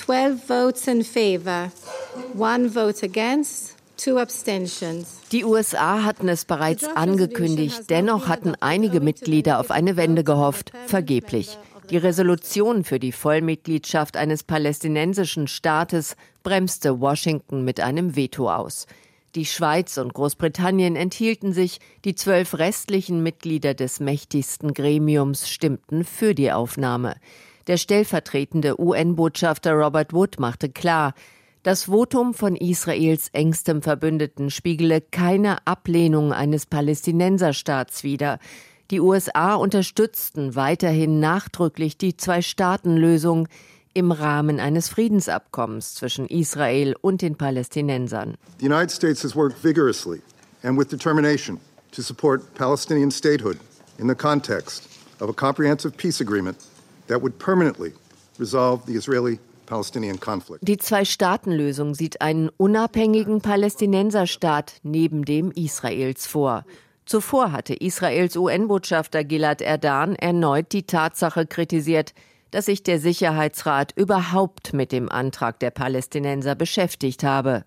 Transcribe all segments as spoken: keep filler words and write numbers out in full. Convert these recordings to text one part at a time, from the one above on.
twelve votes in favor, one vote against, two abstentions. Die U S A hatten es bereits angekündigt, dennoch hatten einige Mitglieder auf eine Wende gehofft, vergeblich. Die Resolution für die Vollmitgliedschaft eines palästinensischen Staates bremste Washington mit einem Veto aus. Die Schweiz und Großbritannien enthielten sich, die zwölf restlichen Mitglieder des mächtigsten Gremiums stimmten für die Aufnahme. Der stellvertretende U N-Botschafter Robert Wood machte klar, das Votum von Israels engstem Verbündeten spiegele keine Ablehnung eines Palästinenserstaats wider. Die U S A unterstützten weiterhin nachdrücklich die Zwei-Staaten-Lösung im Rahmen eines Friedensabkommens zwischen Israel und den Palästinensern. The United States has worked vigorously and with determination to support Palestinian statehood in the context of a comprehensive peace agreement that would permanently resolve the Israeli-Palestinian conflict. Die Zwei-Staaten-Lösung sieht einen unabhängigen Palästinenserstaat neben dem Israels vor. Zuvor hatte Israels U N-Botschafter Gilad Erdan erneut die Tatsache kritisiert, dass sich der Sicherheitsrat überhaupt mit dem Antrag der Palästinenser beschäftigt habe.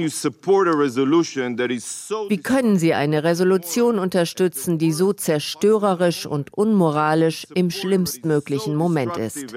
Wie können Sie eine Resolution unterstützen, die so zerstörerisch und unmoralisch im schlimmstmöglichen Moment ist?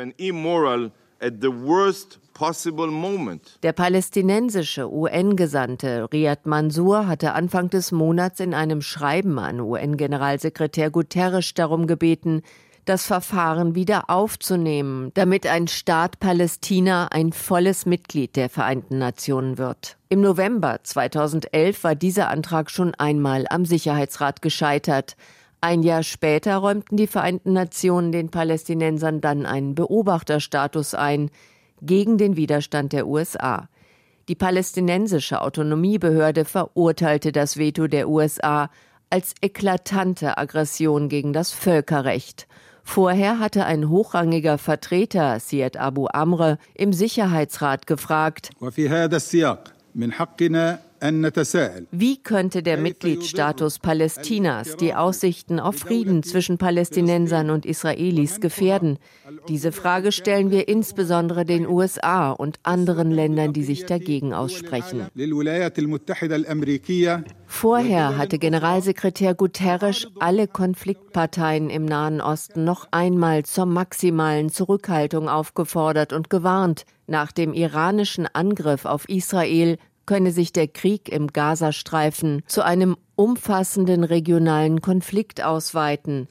Der palästinensische U N-Gesandte Riyad Mansour hatte Anfang des Monats in einem Schreiben an U N-Generalsekretär Guterres darum gebeten, das Verfahren wieder aufzunehmen, damit ein Staat Palästina ein volles Mitglied der Vereinten Nationen wird. Im November zweitausendelf war dieser Antrag schon einmal am Sicherheitsrat gescheitert. Ein Jahr später räumten die Vereinten Nationen den Palästinensern dann einen Beobachterstatus ein, gegen den Widerstand der U S A. Die palästinensische Autonomiebehörde verurteilte das Veto der U S A als eklatante Aggression gegen das Völkerrecht. Vorher hatte ein hochrangiger Vertreter, Syed Abu Amr, im Sicherheitsrat gefragt, wie könnte der Mitgliedsstatus Palästinas die Aussichten auf Frieden zwischen Palästinensern und Israelis gefährden? Diese Frage stellen wir insbesondere den U S A und anderen Ländern, die sich dagegen aussprechen. Vorher hatte Generalsekretär Guterres alle Konfliktparteien im Nahen Osten noch einmal zur maximalen Zurückhaltung aufgefordert und gewarnt. Nach dem iranischen Angriff auf Israel könne sich der Krieg im Gazastreifen zu einem umfassenden regionalen Konflikt ausweiten.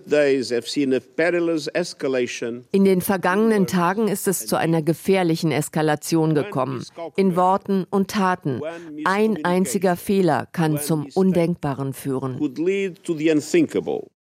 In den vergangenen Tagen ist es zu einer gefährlichen Eskalation gekommen. In Worten und Taten. Ein einziger Fehler kann zum Undenkbaren führen.